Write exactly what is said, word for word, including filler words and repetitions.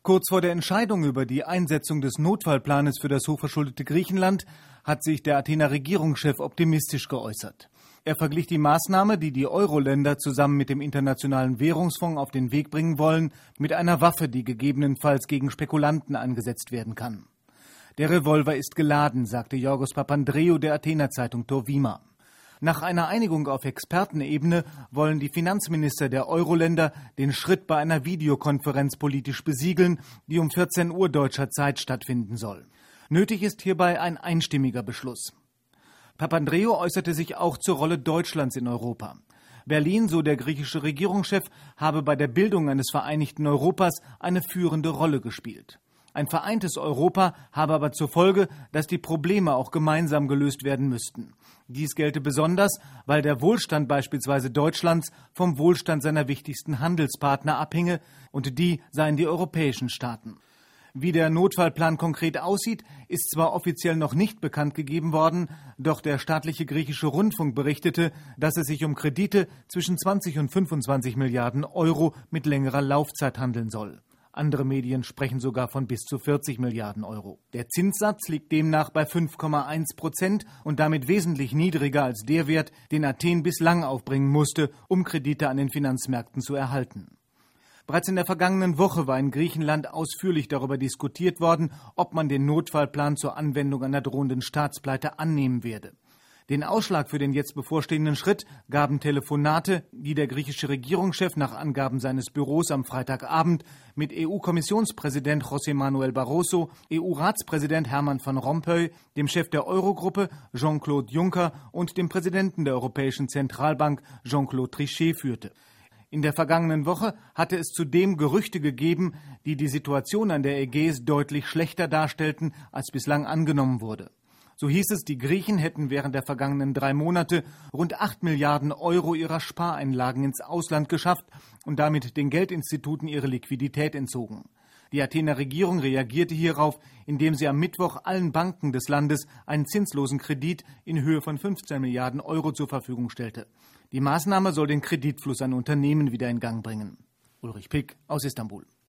Kurz vor der Entscheidung über die Einsetzung des Notfallplanes für das hochverschuldete Griechenland hat sich der Athener Regierungschef optimistisch geäußert. Er verglich die Maßnahme, die die Euro-Länder zusammen mit dem Internationalen Währungsfonds auf den Weg bringen wollen, mit einer Waffe, die gegebenenfalls gegen Spekulanten eingesetzt werden kann. Der Revolver ist geladen, sagte Yorgos Papandreou der Athener Zeitung Torvima. Nach einer Einigung auf Expertenebene wollen die Finanzminister der Euro-Länder den Schritt bei einer Videokonferenz politisch besiegeln, die um vierzehn Uhr deutscher Zeit stattfinden soll. Nötig ist hierbei ein einstimmiger Beschluss. Papandreou äußerte sich auch zur Rolle Deutschlands in Europa. Berlin, so der griechische Regierungschef, habe bei der Bildung eines vereinigten Europas eine führende Rolle gespielt. Ein vereintes Europa habe aber zur Folge, dass die Probleme auch gemeinsam gelöst werden müssten. Dies gelte besonders, weil der Wohlstand beispielsweise Deutschlands vom Wohlstand seiner wichtigsten Handelspartner abhinge, und die seien die europäischen Staaten. Wie der Notfallplan konkret aussieht, ist zwar offiziell noch nicht bekannt gegeben worden, doch der staatliche griechische Rundfunk berichtete, dass es sich um Kredite zwischen zwanzig und fünfundzwanzig Milliarden Euro mit längerer Laufzeit handeln soll. Andere Medien sprechen sogar von bis zu vierzig Milliarden Euro. Der Zinssatz liegt demnach bei fünf Komma eins Prozent und damit wesentlich niedriger als der Wert, den Athen bislang aufbringen musste, um Kredite an den Finanzmärkten zu erhalten. Bereits in der vergangenen Woche war in Griechenland ausführlich darüber diskutiert worden, ob man den Notfallplan zur Anwendung einer drohenden Staatspleite annehmen werde. Den Ausschlag für den jetzt bevorstehenden Schritt gaben Telefonate, die der griechische Regierungschef nach Angaben seines Büros am Freitagabend mit E U-Kommissionspräsident José Manuel Barroso, E U-Ratspräsident Herman Van Rompuy, dem Chef der Eurogruppe Jean-Claude Juncker und dem Präsidenten der Europäischen Zentralbank Jean-Claude Trichet führte. In der vergangenen Woche hatte es zudem Gerüchte gegeben, die die Situation an der Ägäis deutlich schlechter darstellten, als bislang angenommen wurde. So hieß es, die Griechen hätten während der vergangenen drei Monate rund acht Milliarden Euro ihrer Spareinlagen ins Ausland geschafft und damit den Geldinstituten ihre Liquidität entzogen. Die Athener Regierung reagierte hierauf, indem sie am Mittwoch allen Banken des Landes einen zinslosen Kredit in Höhe von fünfzehn Milliarden Euro zur Verfügung stellte. Die Maßnahme soll den Kreditfluss an Unternehmen wieder in Gang bringen. Ulrich Pick aus Istanbul.